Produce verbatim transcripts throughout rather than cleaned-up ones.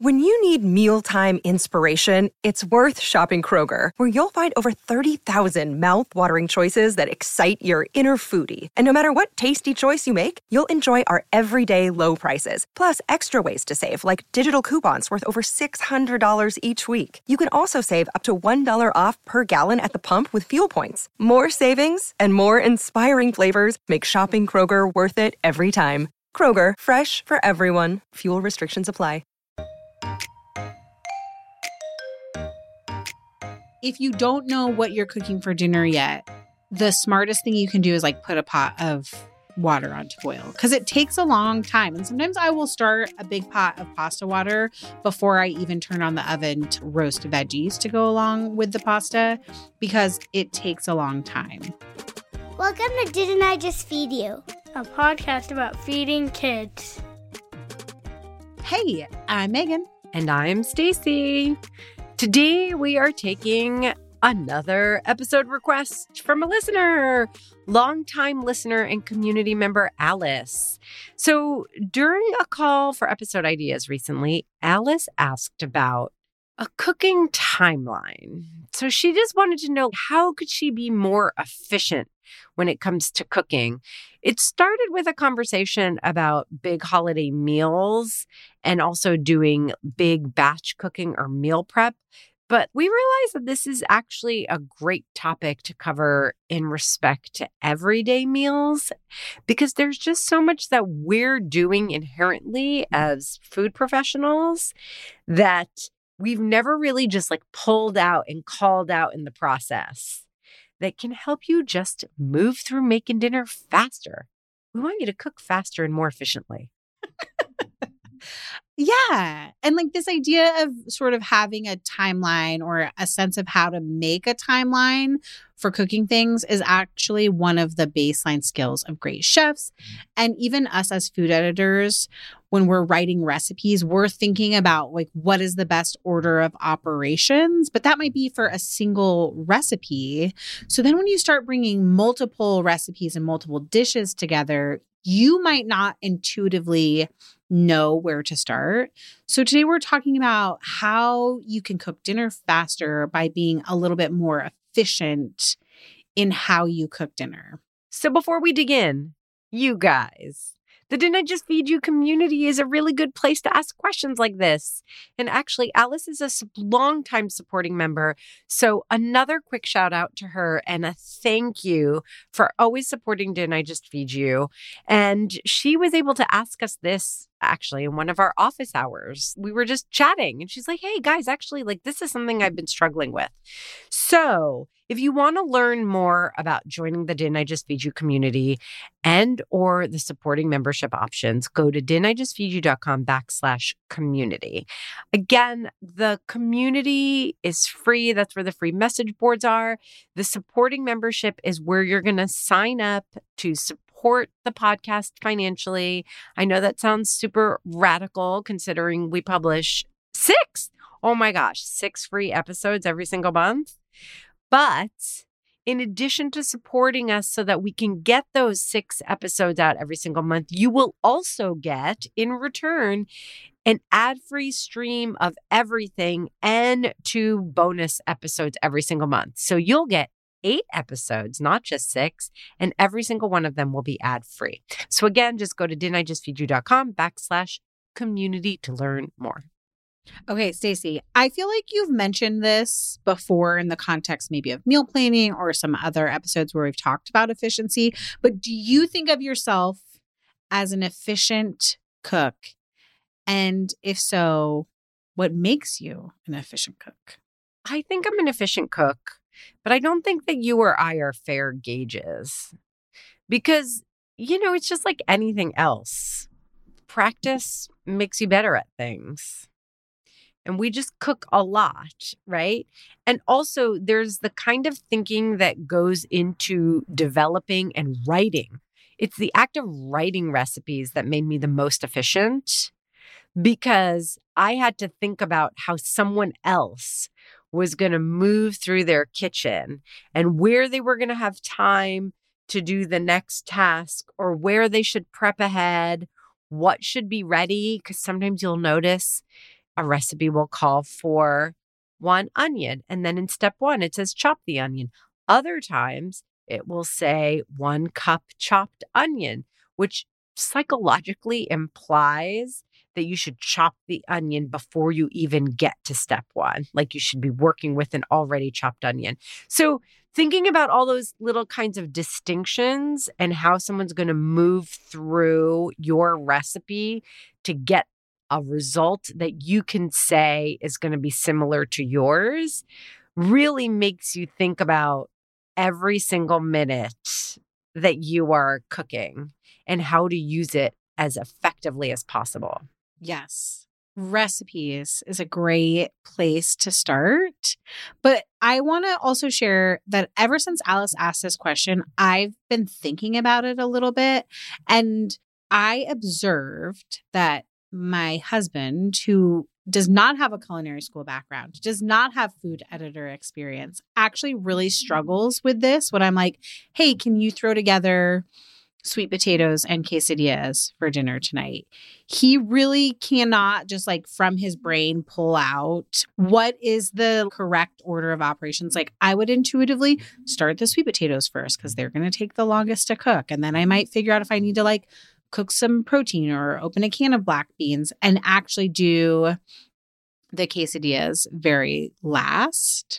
When you need mealtime inspiration, it's worth shopping Kroger, where you'll find over thirty thousand mouth-watering choices that excite your inner foodie. And no matter what tasty choice you make, you'll enjoy our everyday low prices, plus extra ways to save, like digital coupons worth over six hundred dollars each week. You can also save up to one dollar off per gallon at the pump with fuel points. More savings and more inspiring flavors make shopping Kroger worth it every time. Kroger, fresh for everyone. Fuel restrictions apply. If you don't know what you're cooking for dinner yet, the smartest thing you can do is like put a pot of water on to boil, because it takes a long time. And sometimes I will start a big pot of pasta water before I even turn on the oven to roast veggies to go along with the pasta, because it takes a long time. Welcome to Didn't I Just Feed You? A podcast about feeding kids. Hey, I'm Megan. And I'm Stacy. Today we are taking another episode request from a listener, longtime listener and community member Alice. So during a call for episode ideas recently, Alice asked about a cooking timeline. So she just wanted to know, how could she be more efficient when it comes to cooking? It started with a conversation about big holiday meals and also doing big batch cooking or meal prep. But we realized that this is actually a great topic to cover in respect to everyday meals, because there's just so much that we're doing inherently as food professionals that we've never really just like pulled out and called out in the process that can help you just move through making dinner faster. We want you to cook faster and more efficiently. Yeah. And like this idea of sort of having a timeline or a sense of how to make a timeline for cooking things is actually one of the baseline skills of great chefs. And even us as food editors, when we're writing recipes, we're thinking about like, what is the best order of operations? But that might be for a single recipe. So then when you start bringing multiple recipes and multiple dishes together, you might not intuitively know where to start. So today we're talking about how you can cook dinner faster by being a little bit more efficient in how you cook dinner. So before we dig in, you guys, the Didn't I Just Feed You community is a really good place to ask questions like this. And actually, Alice is a longtime supporting member. So another quick shout out to her and a thank you for always supporting Didn't I Just Feed You. And she was able to ask us this actually in one of our office hours. We were just chatting and she's like, hey guys, actually, like this is something I've been struggling with. So if you want to learn more about joining the Didn't I Just Feed You community and or the supporting membership options, go to didn'tijustfeedyou.com backslash community. Again, the community is free. That's where the free message boards are. The supporting membership is where you're going to sign up to support the podcast financially. I know that sounds super radical considering we publish six, oh my gosh, six free episodes every single month. But in addition to supporting us so that we can get those six episodes out every single month, you will also get in return an ad-free stream of everything and two bonus episodes every single month. So you'll get eight episodes, not just six, and every single one of them will be ad-free. So again, just go to didn'tijustfeedyou.com backslash community to learn more. Okay, Stacy, I feel like you've mentioned this before in the context maybe of meal planning or some other episodes where we've talked about efficiency, but do you think of yourself as an efficient cook? And if so, what makes you an efficient cook? I think I'm an efficient cook, but I don't think that you or I are fair gauges because, you know, it's just like anything else. Practice makes you better at things. And we just cook a lot, right? And also there's the kind of thinking that goes into developing and writing. It's the act of writing recipes that made me the most efficient because I had to think about how someone else was going to move through their kitchen and where they were going to have time to do the next task or where they should prep ahead, what should be ready. Because sometimes you'll notice a recipe will call for one onion. And then in step one, it says chop the onion. Other times it will say one cup chopped onion, which psychologically implies that you should chop the onion before you even get to step one. Like you should be working with an already chopped onion. So thinking about all those little kinds of distinctions and how someone's going to move through your recipe to get a result that you can say is going to be similar to yours really makes you think about every single minute that you are cooking and how to use it as effectively as possible. Yes. Recipes is a great place to start. But I want to also share that ever since Alice asked this question, I've been thinking about it a little bit. And I observed that my husband, who does not have a culinary school background, does not have food editor experience, actually really struggles with this when I'm like, hey, can you throw together sweet potatoes and quesadillas for dinner tonight? He really cannot just like from his brain pull out what is the correct order of operations. Like I would intuitively start the sweet potatoes first because they're going to take the longest to cook. And then I might figure out if I need to like cook some protein or open a can of black beans and actually do the quesadillas very last.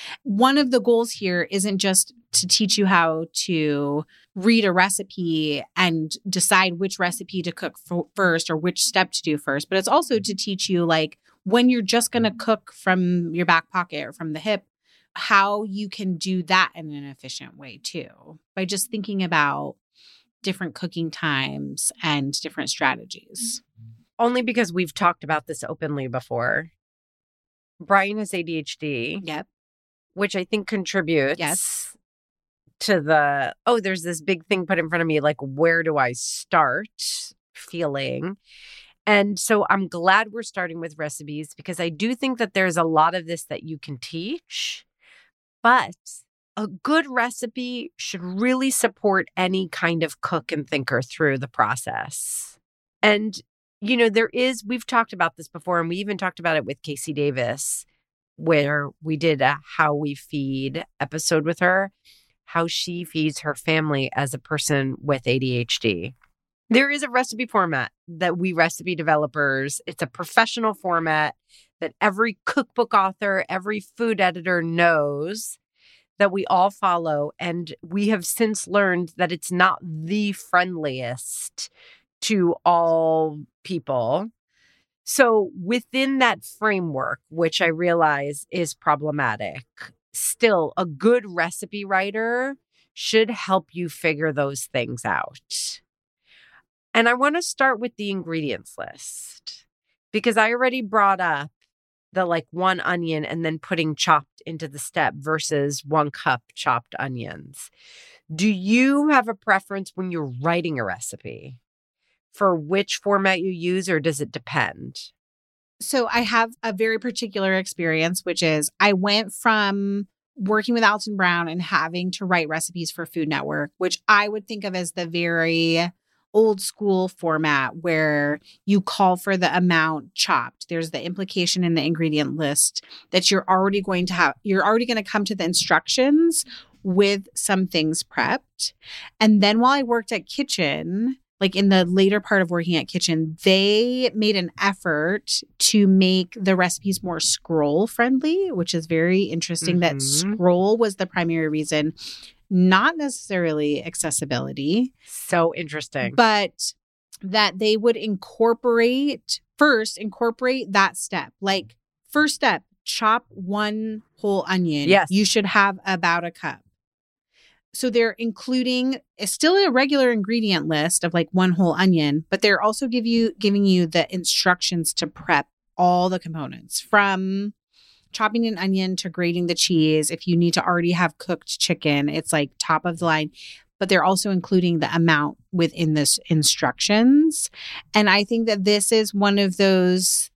One of the goals here isn't just to teach you how to read a recipe and decide which recipe to cook f- first or which step to do first, but it's also to teach you like when you're just going to cook from your back pocket or from the hip, how you can do that in an efficient way too, by just thinking about different cooking times and different strategies. Only because we've talked about this openly before. Brian has A D H D. Yep. Which I think contributes yes. to the, oh, there's this big thing put in front of me, like, where do I start feeling? And so I'm glad we're starting with recipes because I do think that there's a lot of this that you can teach, but a good recipe should really support any kind of cook and thinker through the process. And, you know, there is, we've talked about this before, and we even talked about it with Casey Davis, where we did a How We Feed episode with her, how she feeds her family as a person with A D H D. There is a recipe format that we recipe developers, it's a professional format that every cookbook author, every food editor knows that we all follow. And we have since learned that it's not the friendliest to all people. So within that framework, which I realize is problematic, still a good recipe writer should help you figure those things out. And I want to start with the ingredients list because I already brought up the like one onion and then putting chopped into the step versus one cup chopped onions. Do you have a preference when you're writing a recipe for which format you use, or does it depend? So I have a very particular experience, which is I went from working with Alton Brown and having to write recipes for Food Network, which I would think of as the very old school format where you call for the amount chopped. There's the implication in the ingredient list that you're already going to have, you're already going to come to the instructions with some things prepped. And then while I worked at Kitchen, like in the later part of working at Kitchen, they made an effort to make the recipes more scroll friendly, which is very interesting. Mm-hmm. That scroll was the primary reason, not necessarily accessibility. So interesting. But that they would incorporate, first incorporate that step. Like first step, chop one whole onion. Yes. You should have about a cup. So they're including it's still a regular ingredient list of like one whole onion, but they're also give you giving you the instructions to prep all the components from chopping an onion to grating the cheese. If you need to already have cooked chicken, it's like top of the line, but they're also including the amount within this instructions. And I think that this is one of those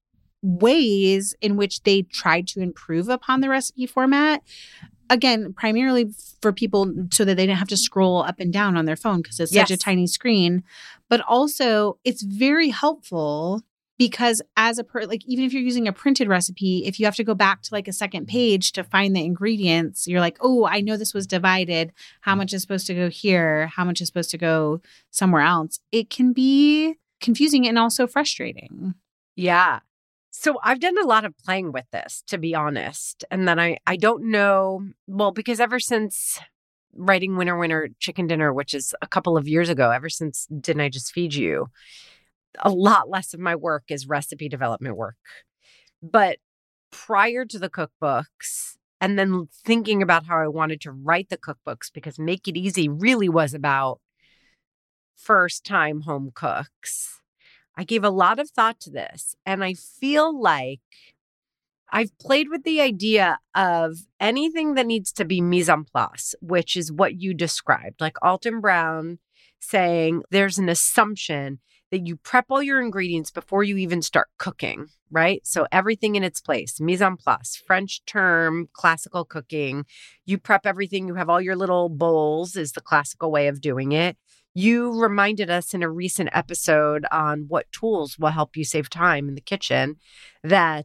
ways in which they tried to improve upon the recipe format. Again, primarily for people so that they didn't have to scroll up and down on their phone because it's yes. such a tiny screen. But also, it's very helpful Because as a per like even if you're using a printed recipe, if you have to go back to like a second page to find the ingredients, you're like, oh, I know this was divided. How much is supposed to go here? How much is supposed to go somewhere else? It can be confusing and also frustrating. Yeah. So I've done a lot of playing with this, to be honest. And then I, I don't know, well, because ever since writing Winner Winner Chicken Dinner, which is a couple of years ago, ever since Didn't I Just Feed You, a lot less of my work is recipe development work. But prior to the cookbooks, and then thinking about how I wanted to write the cookbooks, because Make It Easy really was about first-time home cooks, I gave a lot of thought to this. And I feel like I've played with the idea of anything that needs to be mise en place, which is what you described, like Alton Brown saying there's an assumption that you prep all your ingredients before you even start cooking, right? So everything in its place, mise en place, French term, classical cooking. You prep everything. You have all your little bowls is the classical way of doing it. You reminded us in a recent episode on what tools will help you save time in the kitchen that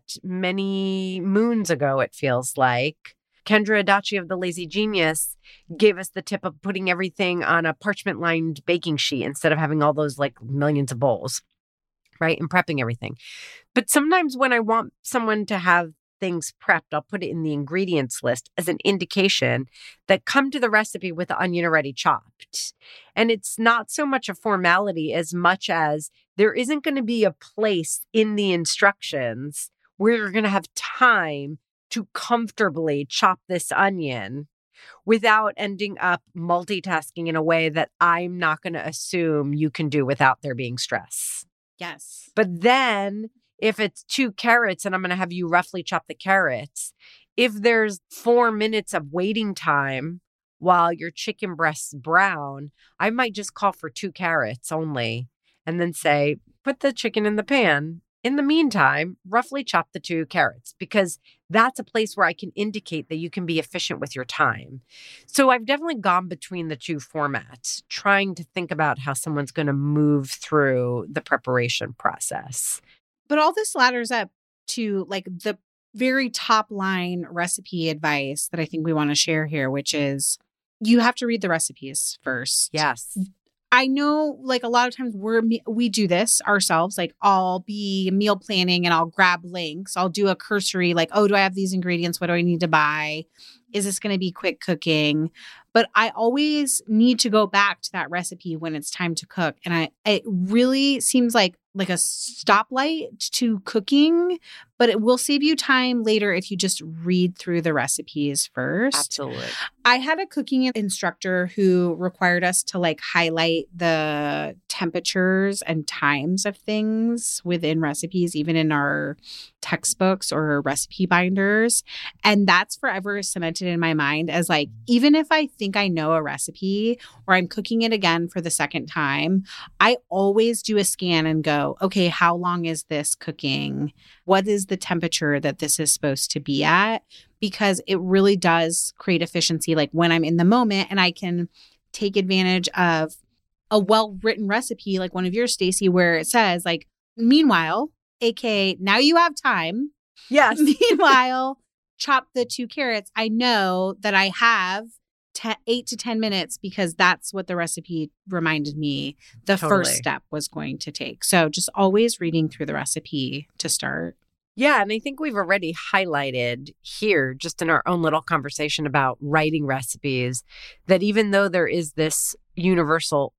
many moons ago, it feels like, Kendra Adachi of The Lazy Genius gave us the tip of putting everything on a parchment-lined baking sheet instead of having all those like millions of bowls, right? And prepping everything. But sometimes when I want someone to have things prepped, I'll put it in the ingredients list as an indication that come to the recipe with the onion already chopped. And it's not so much a formality as much as there isn't going to be a place in the instructions where you're going to have time to comfortably chop this onion without ending up multitasking in a way that I'm not going to assume you can do without there being stress. Yes. But then if it's two carrots and I'm going to have you roughly chop the carrots, if there's four minutes of waiting time while your chicken breast's brown, I might just call for two carrots only and then say, put the chicken in the pan. In the meantime, roughly chop the two carrots, because that's a place where I can indicate that you can be efficient with your time. So I've definitely gone between the two formats, trying to think about how someone's going to move through the preparation process. But all this ladders up to like the very top line recipe advice that I think we want to share here, which is you have to read the recipes first. Yes. I know like a lot of times we're, we do this ourselves. Like I'll be meal planning and I'll grab links. I'll do a cursory, like, oh, do I have these ingredients? What do I need to buy? Is this going to be quick cooking? But I always need to go back to that recipe when it's time to cook. And I, it really seems like like a stoplight to cooking, but it will save you time later if you just read through the recipes first. Absolutely. I had a cooking instructor who required us to like highlight the temperatures and times of things within recipes, even in our textbooks or recipe binders. And that's forever cemented in my mind as like, even if I think I know a recipe or I'm cooking it again for the second time, I always do a scan and go, okay, how long is this cooking? What is the temperature that this is supposed to be at? Because it really does create efficiency, like when I'm in the moment and I can take advantage of a well-written recipe, like one of yours, Stacey, where it says like, meanwhile, A K A now you have time. Yes. Meanwhile, chop the two carrots. I know that I have Ten, eight to ten minutes because that's what the recipe reminded me the Totally. First step was going to take. So just always reading through the recipe to start. Yeah. And I think we've already highlighted here, just in our own little conversation about writing recipes, that even though there is this universal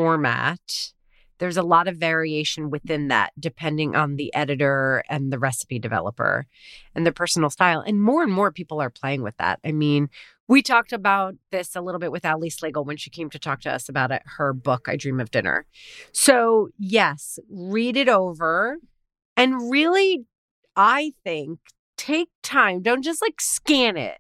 format, there's a lot of variation within that, depending on the editor and the recipe developer and their personal style. And more and more people are playing with that. I mean, we talked about this a little bit with Ali Slagle when she came to talk to us about it, her book, I Dream of Dinner. So yes, read it over and really, I think, take time. Don't just like scan it,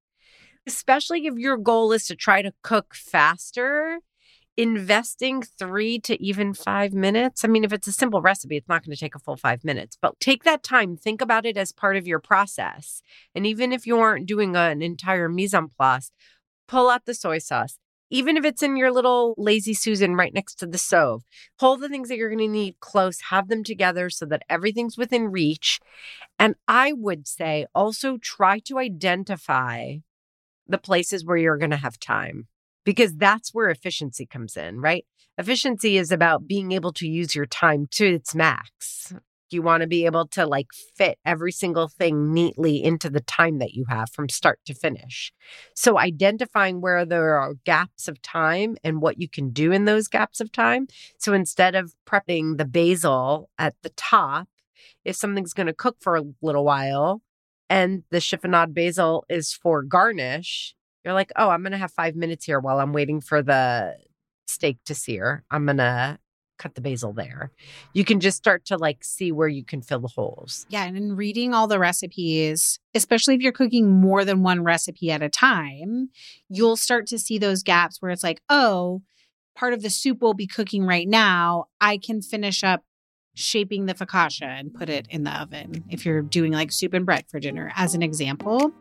especially if your goal is to try to cook faster. Investing three to even five minutes. I mean, if it's a simple recipe, it's not going to take a full five minutes, but take that time. Think about it as part of your process. And even if you aren't doing an entire mise en place, pull out the soy sauce, even if it's in your little Lazy Susan right next to the stove. Hold the things that you're going to need close, have them together so that everything's within reach. And I would say also try to identify the places where you're going to have time, because that's where efficiency comes in, right? Efficiency is about being able to use your time to its max. You want to be able to like fit every single thing neatly into the time that you have from start to finish. So identifying where there are gaps of time and what you can do in those gaps of time. So instead of prepping the basil at the top, if something's going to cook for a little while and the chiffonade basil is for garnish, you're like, oh, I'm going to have five minutes here while I'm waiting for the steak to sear. I'm going to cut the basil there. You can just start to like see where you can fill the holes. Yeah. And in reading all the recipes, especially if you're cooking more than one recipe at a time, you'll start to see those gaps where it's like, oh, part of the soup will be cooking right now. I can finish up shaping the focaccia and put it in the oven if you're doing like soup and bread for dinner, as an example.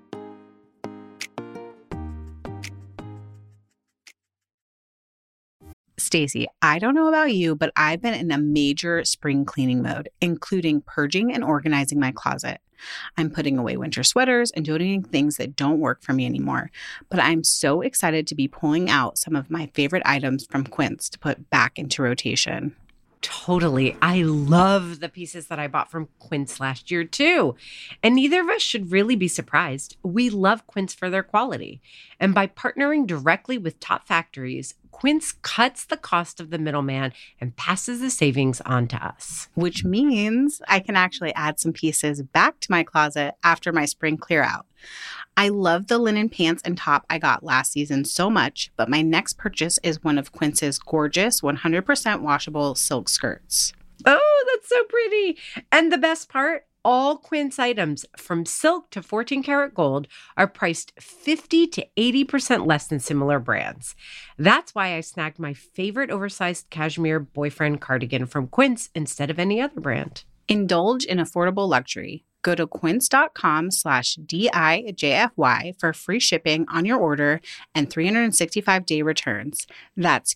Stacey, I don't know about you, but I've been in a major spring cleaning mode, including purging and organizing my closet. I'm putting away winter sweaters and donating things that don't work for me anymore. But I'm so excited to be pulling out some of my favorite items from Quince to put back into rotation. Totally. I love the pieces that I bought from Quince last year too. And neither of us should really be surprised. We love Quince for their quality. And by partnering directly with top factories, Quince cuts the cost of the middleman and passes the savings on to us. Which means I can actually add some pieces back to my closet after my spring clear out. I love the linen pants and top I got last season so much, but my next purchase is one of Quince's gorgeous one hundred percent washable silk skirts. Oh, that's so pretty. And the best part, all Quince items from silk to fourteen karat gold are priced fifty to eighty percent less than similar brands. That's why I snagged my favorite oversized cashmere boyfriend cardigan from Quince instead of any other brand. Indulge in affordable luxury. Go to quince.com slash DIJFY for free shipping on your order and three hundred sixty-five day returns. That's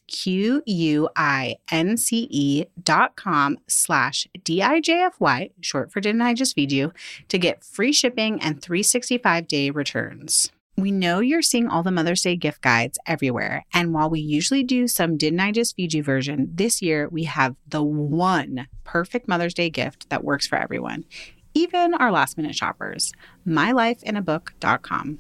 Q-U-I-N-C-E dot com slash D-I-J-F-Y, short for Didn't I Just Feed You, to get free shipping and three hundred sixty-five day returns. We know you're seeing all the Mother's Day gift guides everywhere. And while we usually do some Didn't I Just Feed You version, this year we have the one perfect Mother's Day gift that works for everyone, even our last minute shoppers. my life in a book dot com.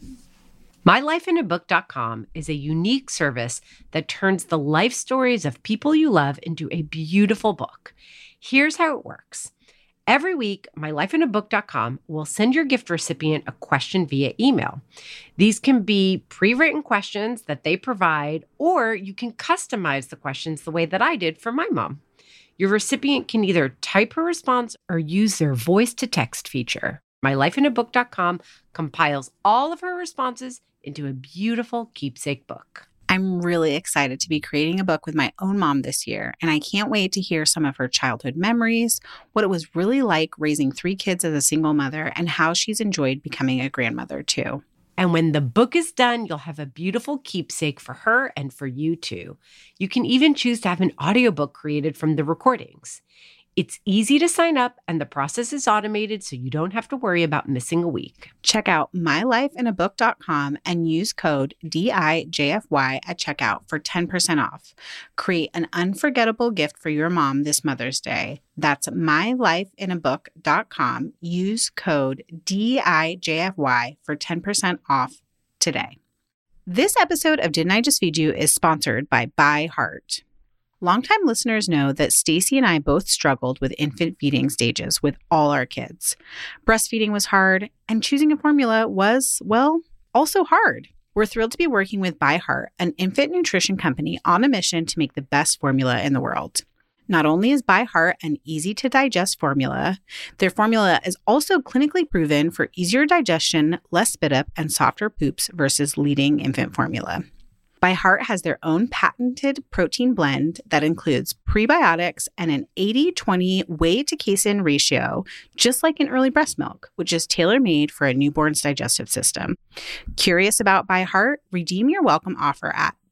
my life in a book dot com is a unique service that turns the life stories of people you love into a beautiful book. Here's how it works. Every week, my life in a book dot com will send your gift recipient a question via email. These can be pre-written questions that they provide, or you can customize the questions the way that I did for my mom. Your recipient can either type her response or use their voice-to-text feature. my life in a book dot com compiles all of her responses into a beautiful keepsake book. I'm really excited to be creating a book with my own mom this year, and I can't wait to hear some of her childhood memories, what it was really like raising three kids as a single mother, and how she's enjoyed becoming a grandmother too. And when the book is done, you'll have a beautiful keepsake for her and for you too. You can even choose to have an audiobook created from the recordings. It's easy to sign up and the process is automated so you don't have to worry about missing a week. Check out my life in a book dot com and use code D I J F Y at checkout for ten percent off. Create an unforgettable gift for your mom this Mother's Day. That's my life in a book dot com. Use code D I J F Y for ten percent off today. This episode of Didn't I Just Feed You is sponsored by ByHeart. Longtime listeners know that Stacey and I both struggled with infant feeding stages with all our kids. Breastfeeding was hard, and choosing a formula was, well, also hard. We're thrilled to be working with ByHeart, an infant nutrition company on a mission to make the best formula in the world. Not only is ByHeart an easy-to-digest formula, their formula is also clinically proven for easier digestion, less spit-up, and softer poops versus leading infant formula. ByHeart has their own patented protein blend that includes prebiotics and an eighty twenty whey to casein ratio, just like in early breast milk, which is tailor-made for a newborn's digestive system. Curious about ByHeart? Redeem your welcome offer at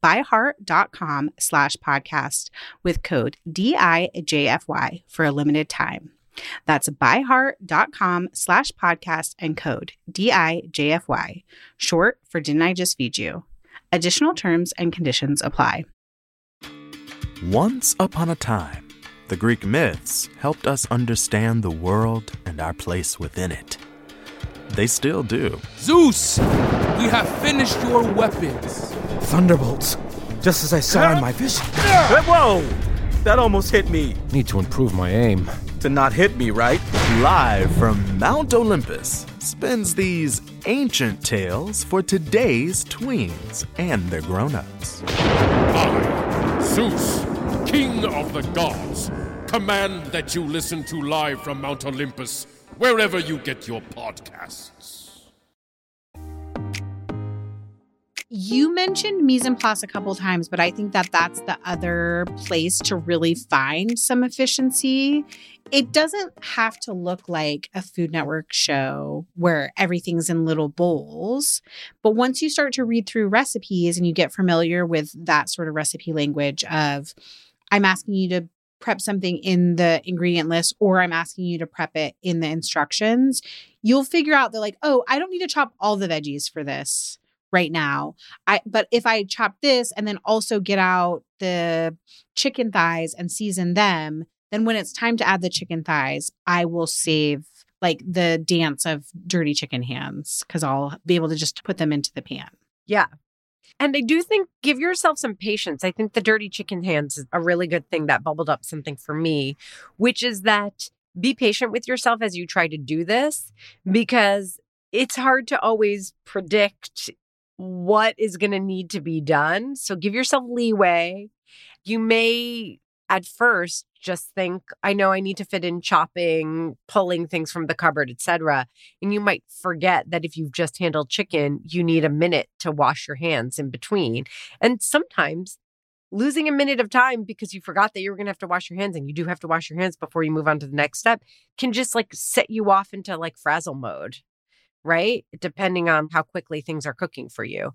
byheart.com slash podcast with code D I J F Y for a limited time. That's byheart.com slash podcast and code D I J F Y, short for Didn't I Just Feed You? Additional terms and conditions apply. Once upon a time, the Greek myths helped us understand the world and our place within it. They still do. Zeus, we have finished your weapons. Thunderbolts, just as I saw in my vision. Whoa! That almost hit me. Need to improve my aim. To not hit me, right? Live from Mount Olympus spins these ancient tales for today's tweens and their grown-ups. I, Zeus, King of the Gods, command that you listen to Live from Mount Olympus wherever you get your podcasts. You mentioned mise en place a couple times, but I think that that's the other place to really find some efficiency. It doesn't have to look like a Food Network show where everything's in little bowls. But once you start to read through recipes and you get familiar with that sort of recipe language of, I'm asking you to prep something in the ingredient list, or I'm asking you to prep it in the instructions, you'll figure out that like, oh, I don't need to chop all the veggies for this right now. I but if I chop this and then also get out the chicken thighs and season them, then when it's time to add the chicken thighs, I will save like the dance of dirty chicken hands because I'll be able to just put them into the pan. Yeah. And I do think give yourself some patience. I think the dirty chicken hands is a really good thing that bubbled up something for me, which is that be patient with yourself as you try to do this, because it's hard to always predict what is going to need to be done. So give yourself leeway. You may at first just think, I know I need to fit in chopping, pulling things from the cupboard, et cetera. And you might forget that if you've just handled chicken, you need a minute to wash your hands in between. And sometimes losing a minute of time because you forgot that you were going to have to wash your hands, and you do have to wash your hands before you move on to the next step, can just like set you off into like frazzle mode, right? Depending on how quickly things are cooking for you.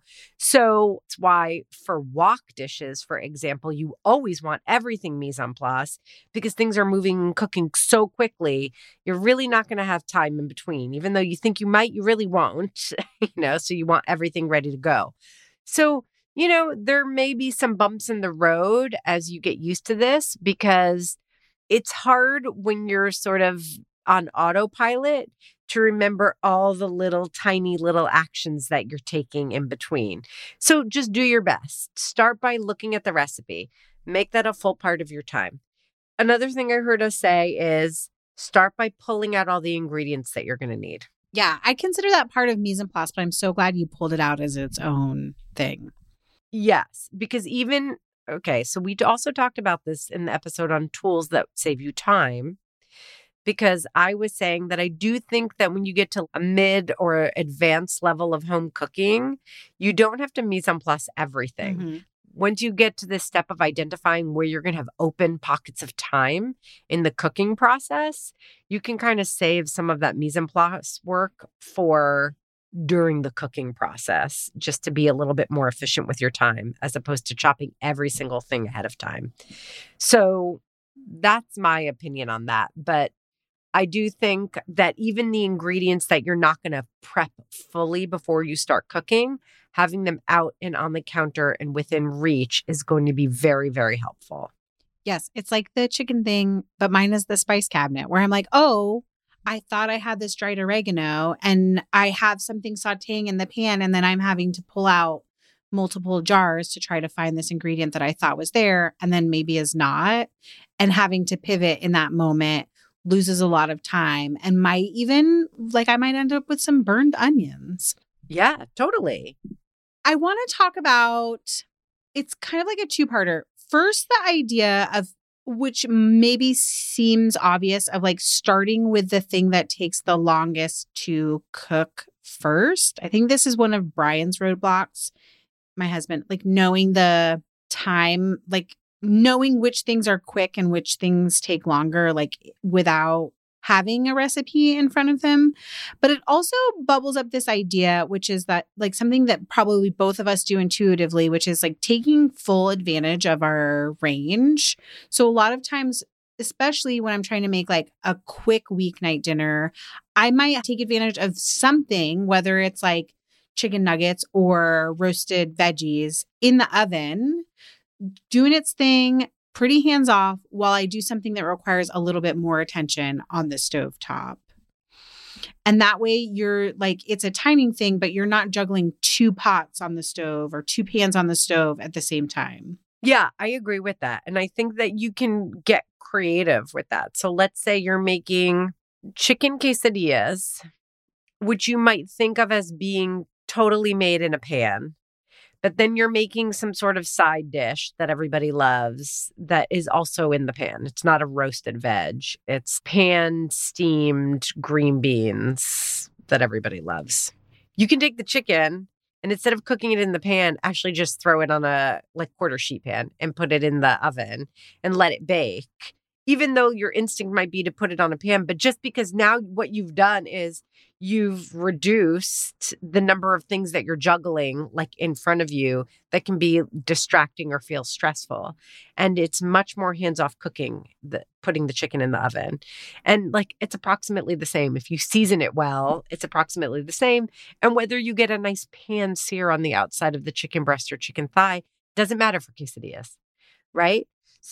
So it's why for wok dishes, for example, you always want everything mise en place, because things are moving and cooking so quickly. You're really not going to have time in between. Even though you think you might, you really won't, you know, so you want everything ready to go. So, you know, there may be some bumps in the road as you get used to this, because it's hard when you're sort of on autopilot to remember all the little tiny little actions that you're taking in between. So just do your best. Start by looking at the recipe. Make that a full part of your time. Another thing I heard us say is start by pulling out all the ingredients that you're going to need. Yeah, I consider that part of mise en place, but I'm so glad you pulled it out as its own thing. Yes, because even, okay, so we also talked about this in the episode on tools that save you time. Because I was saying that I do think that when you get to a mid or advanced level of home cooking, you don't have to mise en place everything. Mm-hmm. Once you get to this step of identifying where you're going to have open pockets of time in the cooking process, you can kind of save some of that mise en place work for during the cooking process, just to be a little bit more efficient with your time, as opposed to chopping every single thing ahead of time. So that's my opinion on that. But I do think that even the ingredients that you're not going to prep fully before you start cooking, having them out and on the counter and within reach is going to be very, very helpful. Yes, it's like the chicken thing, but mine is the spice cabinet where I'm like, oh, I thought I had this dried oregano and I have something sauteing in the pan, and then I'm having to pull out multiple jars to try to find this ingredient that I thought was there and then maybe is not. And having to pivot in that moment loses a lot of time and might even, like I might end up with some burned onions. Yeah, totally. I want to talk about, it's kind of like a two-parter. First, the idea of, which maybe seems obvious, of like starting with the thing that takes the longest to cook first. I think this is one of Brian's roadblocks, my husband, like knowing the time, like knowing which things are quick and which things take longer, like without having a recipe in front of them. But it also bubbles up this idea, which is that like something that probably both of us do intuitively, which is like taking full advantage of our range. So a lot of times, especially when I'm trying to make like a quick weeknight dinner, I might take advantage of something, whether it's like chicken nuggets or roasted veggies in the oven, doing its thing, pretty hands off, while I do something that requires a little bit more attention on the stovetop. And that way you're like, it's a timing thing, but you're not juggling two pots on the stove or two pans on the stove at the same time. Yeah, I agree with that. And I think that you can get creative with that. So let's say you're making chicken quesadillas, which you might think of as being totally made in a pan. But then you're making some sort of side dish that everybody loves that is also in the pan. It's not a roasted veg. It's pan steamed green beans that everybody loves. You can take the chicken and instead of cooking it in the pan, actually just throw it on a like quarter sheet pan and put it in the oven and let it bake. Even though your instinct might be to put it on a pan, but just because now what you've done is you've reduced the number of things that you're juggling like in front of you that can be distracting or feel stressful. And it's much more hands-off cooking, the, putting the chicken in the oven. And like, it's approximately the same. If you season it well, it's approximately the same. And whether you get a nice pan sear on the outside of the chicken breast or chicken thigh, doesn't matter for quesadillas, right?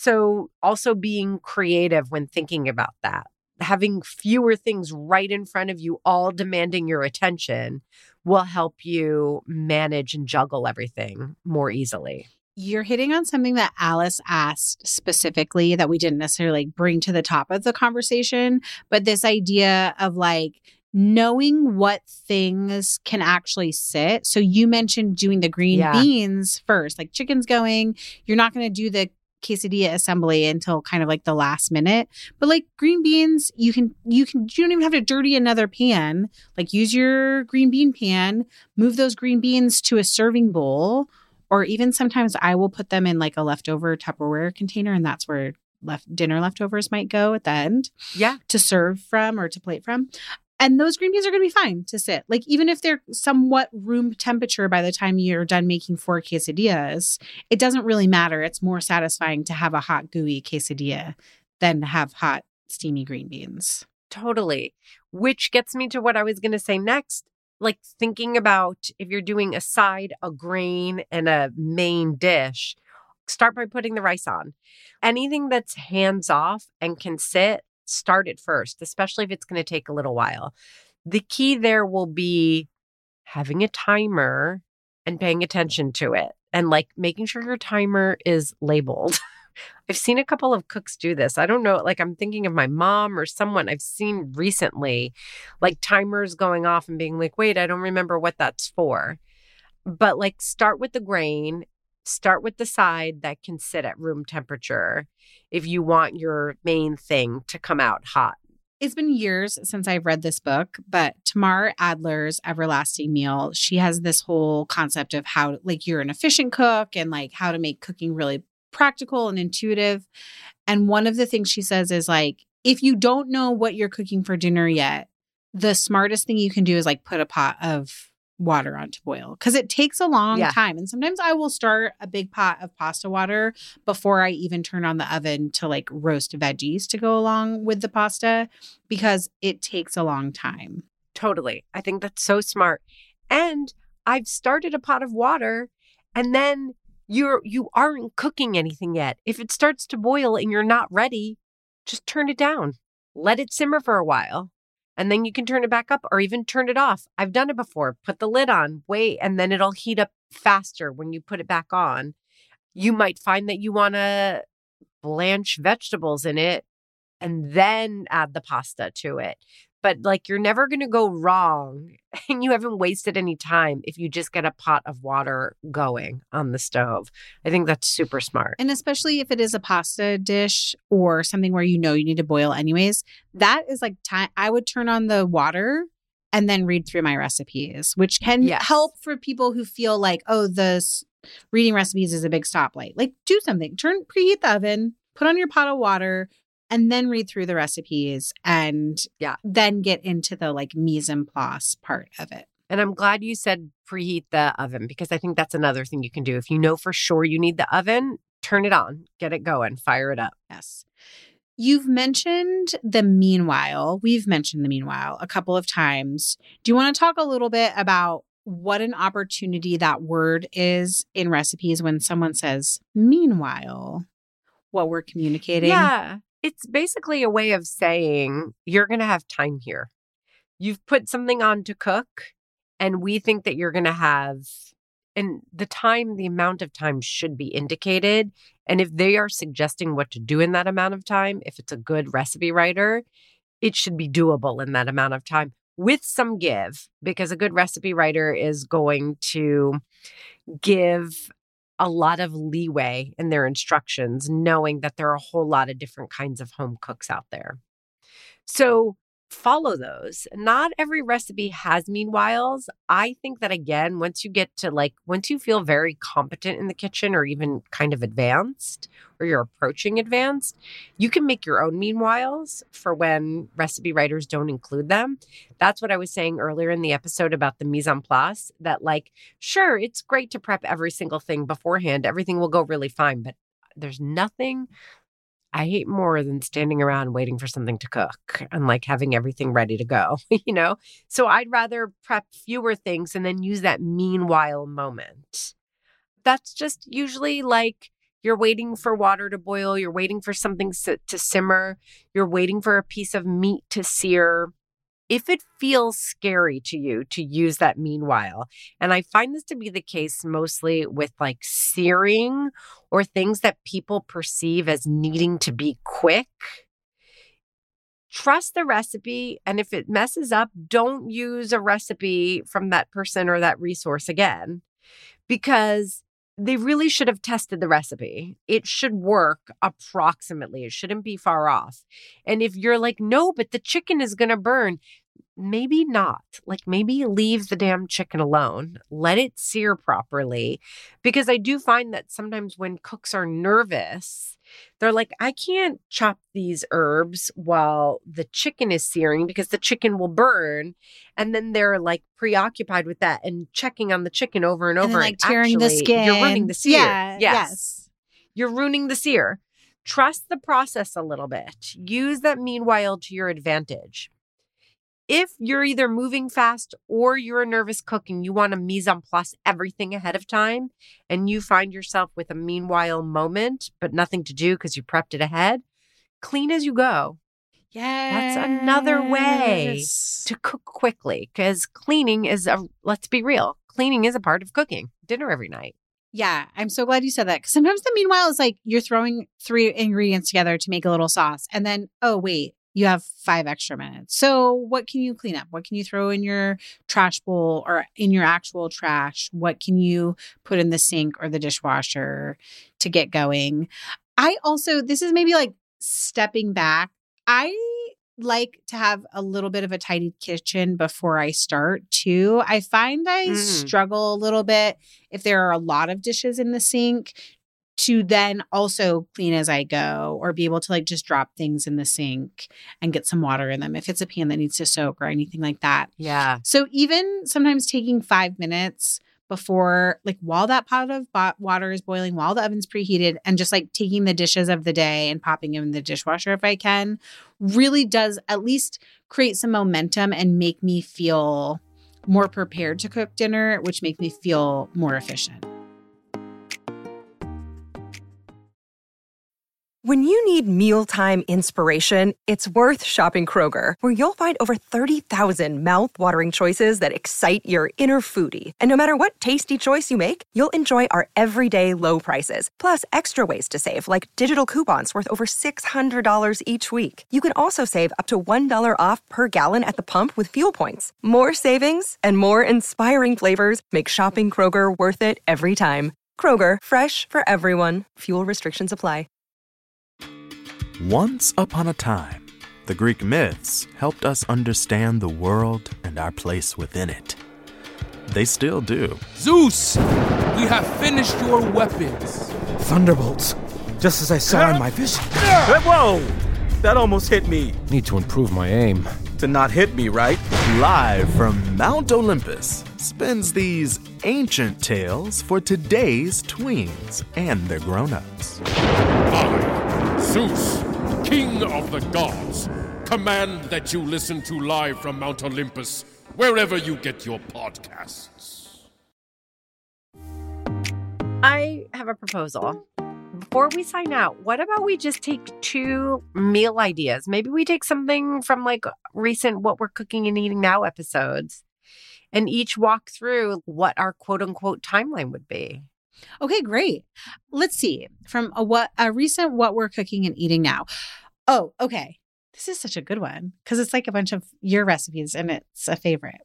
So also being creative when thinking about that, having fewer things right in front of you, all demanding your attention, will help you manage and juggle everything more easily. You're hitting on something that Alice asked specifically that we didn't necessarily bring to the top of the conversation, but this idea of like knowing what things can actually sit. So you mentioned doing the green Yeah. beans first, like chicken's going, you're not going to do the quesadilla assembly until kind of like the last minute. But like green beans, you can, you can, you don't even have to dirty another pan. Like use your green bean pan, move those green beans to a serving bowl, or even sometimes I will put them in like a leftover Tupperware container, and that's where left dinner leftovers might go at the end. Yeah. To serve from or to plate from. And those green beans are going to be fine to sit. Like, even if they're somewhat room temperature by the time you're done making four quesadillas, it doesn't really matter. It's more satisfying to have a hot, gooey quesadilla than to have hot, steamy green beans. Totally. Which gets me to what I was going to say next. Like thinking about if you're doing a side, a grain, and a main dish, start by putting the rice on. Anything that's hands off and can sit, start it first, especially if it's going to take a little while. The key there will be having a timer and paying attention to it and like making sure your timer is labeled. I've seen a couple of cooks do this. I don't know, like I'm thinking of my mom or someone I've seen recently, like timers going off and being like, wait, I don't remember what that's for. But like start with the grain. Start with the side that can sit at room temperature if you want your main thing to come out hot. It's been years since I've read this book, but Tamar Adler's Everlasting Meal, she has this whole concept of how like you're an efficient cook and like how to make cooking really practical and intuitive. And one of the things she says is like, if you don't know what you're cooking for dinner yet, the smartest thing you can do is like put a pot of water on to boil because it takes a long Yeah. time. And sometimes I will start a big pot of pasta water before I even turn on the oven to like roast veggies to go along with the pasta because it takes a long time. Totally. I think that's so smart. And I've started a pot of water and then you're you aren't cooking anything yet. If it starts to boil and you're not ready, just turn it down. Let it simmer for a while. And then you can turn it back up or even turn it off. I've done it before. Put the lid on, wait, and then it'll heat up faster when you put it back on. You might find that you want to blanch vegetables in it and then add the pasta to it. But like you're never going to go wrong and you haven't wasted any time if you just get a pot of water going on the stove. I think that's super smart. And especially if it is a pasta dish or something where you know you need to boil anyways, that is like time. I would turn on the water and then read through my recipes, which can Yes. help for people who feel like, oh, this reading recipes is a big stoplight. Like do something. Turn, preheat the oven, put on your pot of water, and then read through the recipes and yeah. then get into the like mise en place part of it. And I'm glad you said preheat the oven, because I think that's another thing you can do. If you know for sure you need the oven, turn it on, get it going, fire it up. Yes. You've mentioned the meanwhile. We've mentioned the meanwhile a couple of times. Do you want to talk a little bit about what an opportunity that word is in recipes when someone says meanwhile, what we're communicating? Yeah. It's basically a way of saying you're going to have time here. You've put something on to cook, and we think that you're going to have, and the time, the amount of time should be indicated. And if they are suggesting what to do in that amount of time, if it's a good recipe writer, it should be doable in that amount of time with some give, because a good recipe writer is going to give a lot of leeway in their instructions, knowing that there are a whole lot of different kinds of home cooks out there. So follow those. Not every recipe has meanwhiles. I think that, again, once you get to like, once you feel very competent in the kitchen or even kind of advanced, or you're approaching advanced, you can make your own meanwhiles for when recipe writers don't include them. That's what I was saying earlier in the episode about the mise en place, that like, sure, it's great to prep every single thing beforehand. Everything will go really fine, but there's nothing I hate more than standing around waiting for something to cook and like having everything ready to go, you know? So I'd rather prep fewer things and then use that meanwhile moment. That's just usually like you're waiting for water to boil, you're waiting for something to simmer, you're waiting for a piece of meat to sear. If it feels scary to you to use that meanwhile, and I find this to be the case mostly with like searing or things that people perceive as needing to be quick, trust the recipe. And if it messes up, don't use a recipe from that person or that resource again, because they really should have tested the recipe. It should work approximately. It shouldn't be far off. And if you're like, no, but the chicken is going to burn, maybe not. Like maybe leave the damn chicken alone. Let it sear properly. Because I do find that sometimes when cooks are nervous, they're like, I can't chop these herbs while the chicken is searing because the chicken will burn. And then they're like preoccupied with that and checking on the chicken over and over. And then, like and tearing actually, the skin. You're ruining the sear. Yeah, yes. yes. You're ruining the sear. Trust the process a little bit. Use that meanwhile to your advantage. If you're either moving fast or you're a nervous cook and you want to mise en place everything ahead of time, and you find yourself with a meanwhile moment, but nothing to do because you prepped it ahead, clean as you go. Yes. That's another way to cook quickly, because cleaning is a, let's be real, cleaning is a part of cooking dinner every night. Yeah, I'm so glad you said that. Because sometimes the meanwhile is like you're throwing three ingredients together to make a little sauce. And then, oh, wait, you have five extra minutes. So what can you clean up? What can you throw in your trash bowl or in your actual trash? What can you put in the sink or the dishwasher to get going? I also, this is maybe like stepping back. I like to have a little bit of a tidy kitchen before I start too. I find I mm. struggle a little bit if there are a lot of dishes in the sink to then also clean as I go, or be able to like just drop things in the sink and get some water in them if it's a pan that needs to soak or anything like that. Yeah. So even sometimes taking five minutes before, like while that pot of bo- water is boiling, while the oven's preheated, and just like taking the dishes of the day and popping them in the dishwasher if I can, really does at least create some momentum and make me feel more prepared to cook dinner, which makes me feel more efficient. When you need mealtime inspiration, it's worth shopping Kroger, where you'll find over thirty thousand mouth-watering choices that excite your inner foodie. And no matter what tasty choice you make, you'll enjoy our everyday low prices, plus extra ways to save, like digital coupons worth over six hundred dollars each week. You can also save up to one dollar off per gallon at the pump with fuel points. More savings and more inspiring flavors make shopping Kroger worth it every time. Kroger, fresh for everyone. Fuel restrictions apply. Once upon a time, the Greek myths helped us understand the world and our place within it. They still do. Zeus, we have finished your weapons. Thunderbolts, just as I saw in my vision. Whoa! That almost hit me. Need to improve my aim. To not hit me, right? Live from Mount Olympus spins these ancient tales for today's tweens and their grown-ups. I, Zeus, King of the Gods, command that you listen to live from Mount Olympus, wherever you get your podcasts. I have a proposal. Before we sign out, what about we just take two meal ideas? Maybe we take something from like recent What We're Cooking and Eating Now episodes and each walk through what our quote unquote timeline would be. Okay, great. Let's see. From a what a recent What We're Cooking and Eating Now. Oh, okay. This is such a good one because it's like a bunch of your recipes and it's a favorite.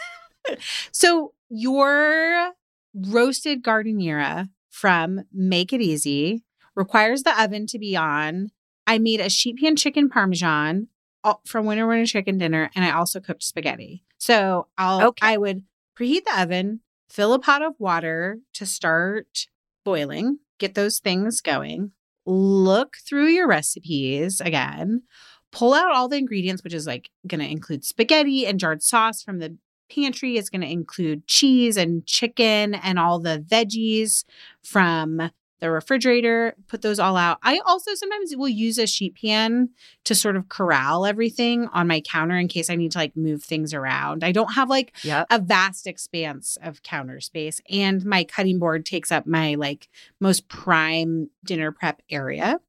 So your roasted giardiniera from Make It Easy requires the oven to be on. I made a sheet pan chicken parmesan from Winter Winter Chicken Dinner, and I also cooked spaghetti. So I'll okay. I would preheat the oven, fill a pot of water to start boiling, get those things going, look through your recipes again, pull out all the ingredients, which is like going to include spaghetti and jarred sauce from the pantry. It's going to include cheese and chicken and all the veggies from the refrigerator. Put those all out. I also sometimes will use a sheet pan to sort of corral everything on my counter in case I need to like move things around. I don't have like yep. a vast expanse of counter space, and my cutting board takes up my like most prime dinner prep area.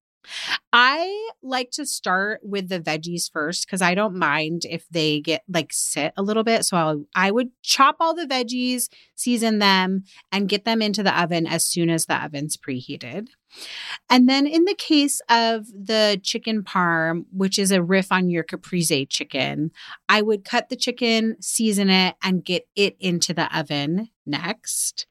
I like to start with the veggies first because I don't mind if they get like sit a little bit. So I'll, I would chop all the veggies, season them, and get them into the oven as soon as the oven's preheated. And then in the case of the chicken parm, which is a riff on your caprese chicken, I would cut the chicken, season it, and get it into the oven next.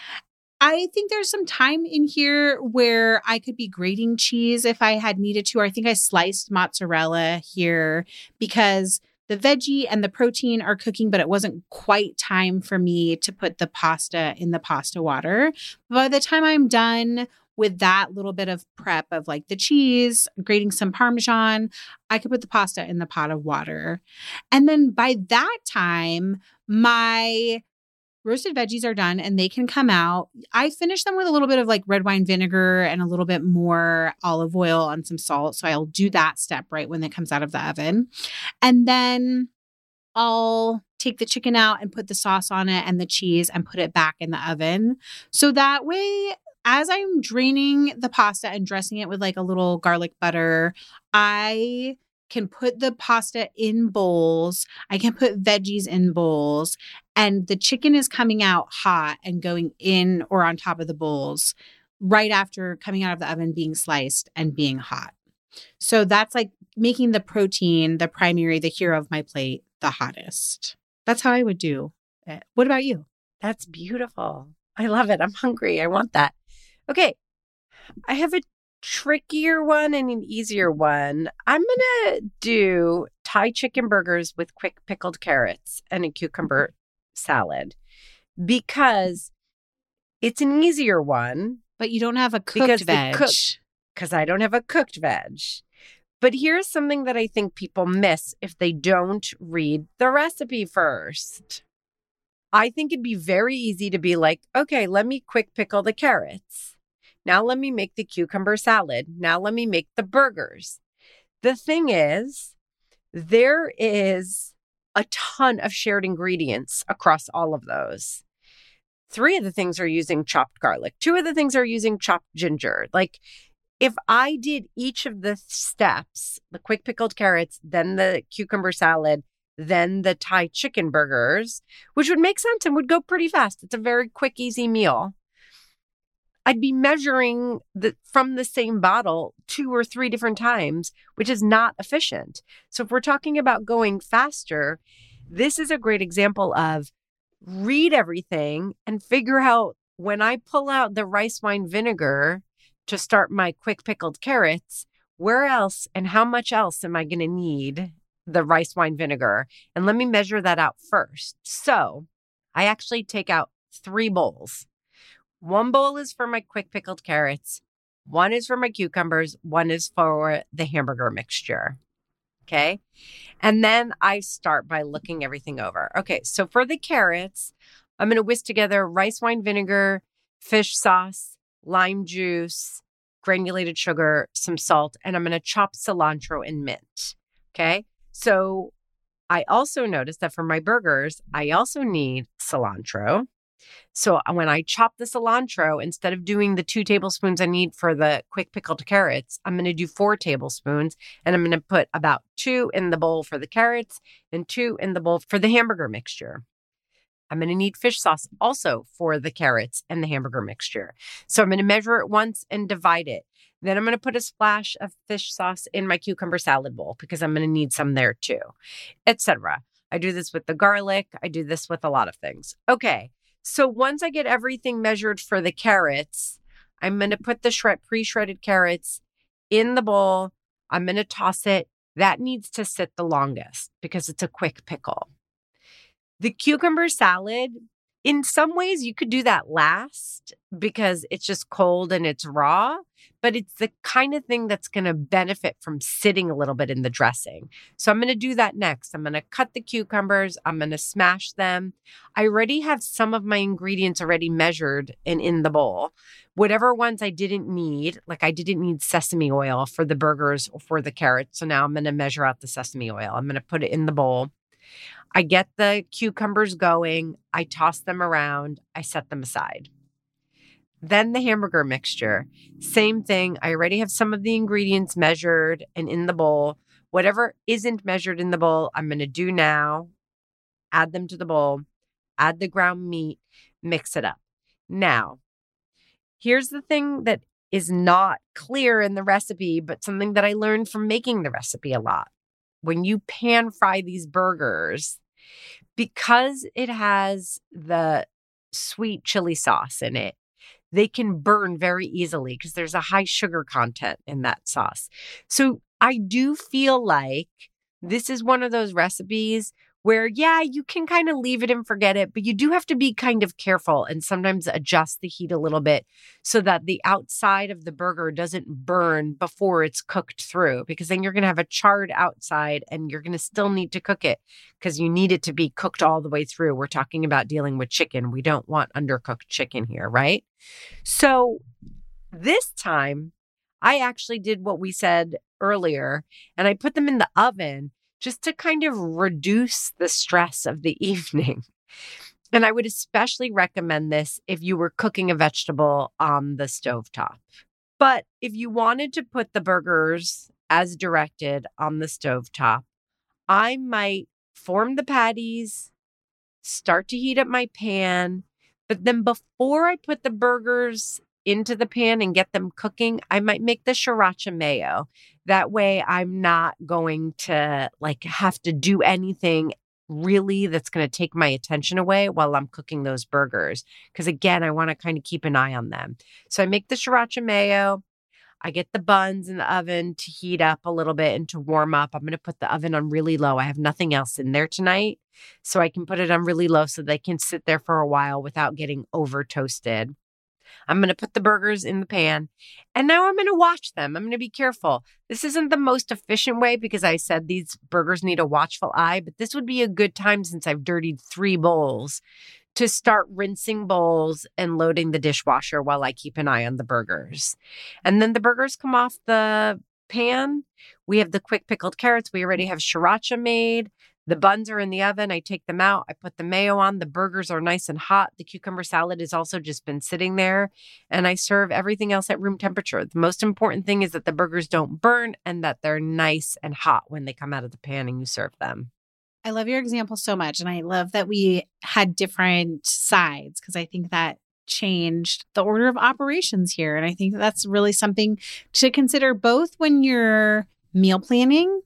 I think there's some time in here where I could be grating cheese if I had needed to. Or I think I sliced mozzarella here because the veggie and the protein are cooking, but it wasn't quite time for me to put the pasta in the pasta water. By the time I'm done with that little bit of prep of like the cheese, grating some Parmesan, I could put the pasta in the pot of water. And then by that time, my roasted veggies are done and they can come out. I finish them with a little bit of like red wine vinegar and a little bit more olive oil and some salt. So I'll do that step right when it comes out of the oven. And then I'll take the chicken out and put the sauce on it and the cheese and put it back in the oven. So that way, as I'm draining the pasta and dressing it with like a little garlic butter, I can put the pasta in bowls. I can put veggies in bowls, and the chicken is coming out hot and going in or on top of the bowls right after coming out of the oven, being sliced and being hot. So that's like making the protein, the primary, the hero of my plate, the hottest. That's how I would do it. What about you? That's beautiful. I love it. I'm hungry. I want that. Okay. I have a trickier one and an easier one. I'm going to do Thai chicken burgers with quick pickled carrots and a cucumber salad because it's an easier one. But you don't have a cooked veg. Because I don't have a cooked veg. But here's something that I think people miss if they don't read the recipe first. I think it'd be very easy to be like, okay, let me quick pickle the carrots. Now let me make the cucumber salad. Now let me make the burgers. The thing is, there is a ton of shared ingredients across all of those. Three of the things are using chopped garlic. Two of the things are using chopped ginger. Like, if I did each of the steps, the quick pickled carrots, then the cucumber salad, then the Thai chicken burgers, which would make sense and would go pretty fast. It's a very quick, easy meal. I'd be measuring the, from the same bottle two or three different times, which is not efficient. So if we're talking about going faster, this is a great example of read everything and figure out when I pull out the rice wine vinegar to start my quick pickled carrots, where else and how much else am I going to need the rice wine vinegar? And let me measure that out first. So I actually take out three bowls. One bowl is for my quick pickled carrots. One is for my cucumbers. One is for the hamburger mixture. Okay. And then I start by looking everything over. Okay. So for the carrots, I'm going to whisk together rice wine vinegar, fish sauce, lime juice, granulated sugar, some salt, and I'm going to chop cilantro and mint. Okay. So I also noticed that for my burgers, I also need cilantro. So when I chop the cilantro, instead of doing the two tablespoons I need for the quick pickled carrots, I'm going to do four tablespoons, and I'm going to put about two in the bowl for the carrots and two in the bowl for the hamburger mixture. I'm going to need fish sauce also for the carrots and the hamburger mixture. So I'm going to measure it once and divide it. Then I'm going to put a splash of fish sauce in my cucumber salad bowl because I'm going to need some there too, et cetera. I do this with the garlic. I do this with a lot of things. Okay. So once I get everything measured for the carrots, I'm going to put the shred, pre-shredded carrots in the bowl. I'm going to toss it. That needs to sit the longest because it's a quick pickle. The cucumber salad, in some ways you could do that last because it's just cold and it's raw, but it's the kind of thing that's going to benefit from sitting a little bit in the dressing. So I'm going to do that next. I'm going to cut the cucumbers. I'm going to smash them. I already have some of my ingredients already measured and in the bowl. Whatever ones I didn't need, like I didn't need sesame oil for the burgers or for the carrots. So now I'm going to measure out the sesame oil. I'm going to put it in the bowl. I get the cucumbers going. I toss them around. I set them aside. Then the hamburger mixture. Same thing. I already have some of the ingredients measured and in the bowl. Whatever isn't measured in the bowl, I'm going to do now. Add them to the bowl. Add the ground meat. Mix it up. Now, here's the thing that is not clear in the recipe, but something that I learned from making the recipe a lot. When you pan fry these burgers, because it has the sweet chili sauce in it, they can burn very easily because there's a high sugar content in that sauce. So I do feel like this is one of those recipes where, yeah, you can kind of leave it and forget it, but you do have to be kind of careful and sometimes adjust the heat a little bit so that the outside of the burger doesn't burn before it's cooked through, because then you're going to have a charred outside and you're going to still need to cook it because you need it to be cooked all the way through. We're talking about dealing with chicken. We don't want undercooked chicken here, right? So this time I actually did what we said earlier, and I put them in the oven just to kind of reduce the stress of the evening. And I would especially recommend this if you were cooking a vegetable on the stovetop. But if you wanted to put the burgers as directed on the stovetop, I might form the patties, start to heat up my pan, but then before I put the burgers into the pan and get them cooking, I might make the sriracha mayo. That way I'm not going to like have to do anything really that's going to take my attention away while I'm cooking those burgers. Because again, I want to kind of keep an eye on them. So I make the sriracha mayo. I get the buns in the oven to heat up a little bit and to warm up. I'm going to put the oven on really low. I have nothing else in there tonight, so I can put it on really low so they can sit there for a while without getting over toasted. I'm going to put the burgers in the pan, and now I'm going to watch them. I'm going to be careful. This isn't the most efficient way because I said these burgers need a watchful eye, but this would be a good time since I've dirtied three bowls to start rinsing bowls and loading the dishwasher while I keep an eye on the burgers. And then the burgers come off the pan. We have the quick pickled carrots. We already have sriracha made. The buns are in the oven. I take them out. I put the mayo on. The burgers are nice and hot. The cucumber salad has also just been sitting there. And I serve everything else at room temperature. The most important thing is that the burgers don't burn and that they're nice and hot when they come out of the pan and you serve them. I love your example so much. And I love that we had different sides because I think that changed the order of operations here. And I think that's really something to consider both when you're meal planning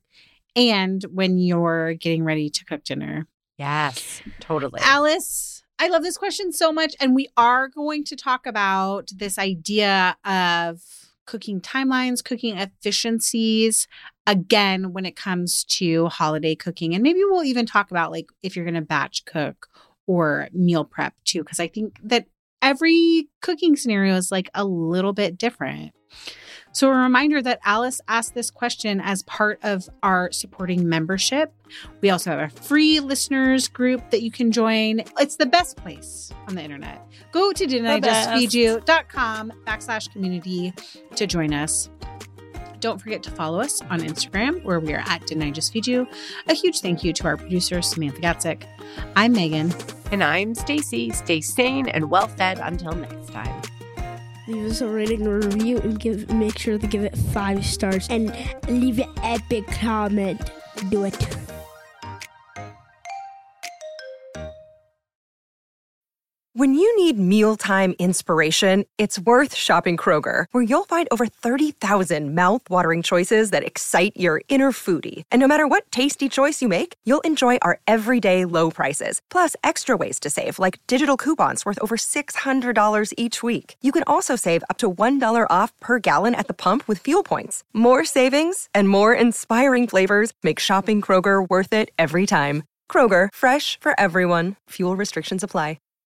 and when you're getting ready to cook dinner. Yes, totally. Alice, I love this question so much. And we are going to talk about this idea of cooking timelines, cooking efficiencies, again, when it comes to holiday cooking. And maybe we'll even talk about like if you're going to batch cook or meal prep too, because I think that every cooking scenario is like a little bit different. So a reminder that Alice asked this question as part of our supporting membership. We also have a free listeners group that you can join. It's the best place on the internet. Go to didn't I just feed you dot com backslash community to join us. Don't forget to follow us on Instagram, where we are at Didn't I Just Feed You. A huge thank you to our producer, Samantha Gatzik. I'm Megan. And I'm Stacy. Stay sane and well-fed until next time. Leave us a rating or review and give make sure to give it five stars and leave an epic comment. Do it. When you need mealtime inspiration, it's worth shopping Kroger, where you'll find over thirty thousand mouth-watering choices that excite your inner foodie. And no matter what tasty choice you make, you'll enjoy our everyday low prices, plus extra ways to save, like digital coupons worth over six hundred dollars each week. You can also save up to one dollar off per gallon at the pump with fuel points. More savings and more inspiring flavors make shopping Kroger worth it every time. Kroger, fresh for everyone. Fuel restrictions apply.